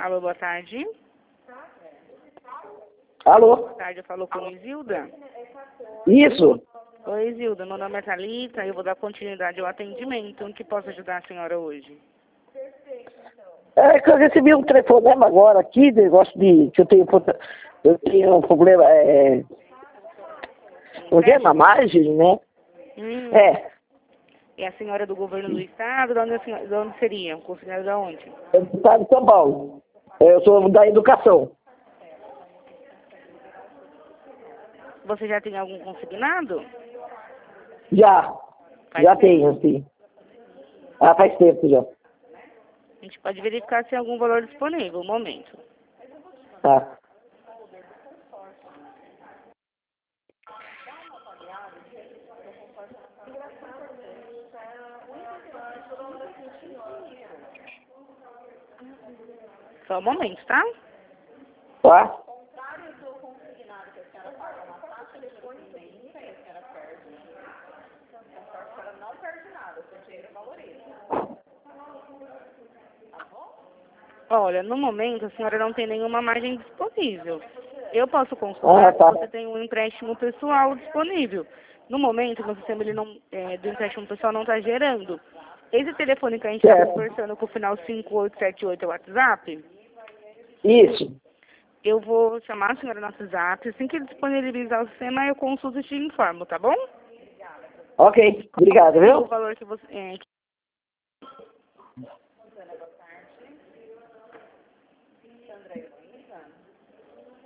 Alô, boa tarde. Alô? Boa tarde, eu falo com Isilda. Isso. Oi, Isilda, meu nome é Thalita, eu vou dar continuidade ao atendimento. Em que posso ajudar a senhora hoje? É que eu recebi um telefonema agora aqui, negócio de que eu tenho um problema, problema margem, né? É, É a senhora do governo do estado? De onde seria? Considerado de onde? eu estado de São Paulo. Eu sou da educação. Você já tem algum consignado? Já Faz tempo. tenho, sim. Ah, faz tempo já. A gente pode verificar se tem algum valor disponível. Um momento. Tá. Só um momento, tá? Tá? Olha, no momento a senhora não tem nenhuma margem disponível. Eu posso consultar se Tá. você tem um empréstimo pessoal disponível. No momento, no sistema ele não, do empréstimo pessoal não está gerando. Esse telefone que a gente está Certo. conversando com o final 5878 é o WhatsApp? Isso. Eu vou chamar a senhora no WhatsApp. Assim que ele disponibilizar o sistema, eu consulto e te informo, tá bom? Ok. Obrigado, O viu? valor que você,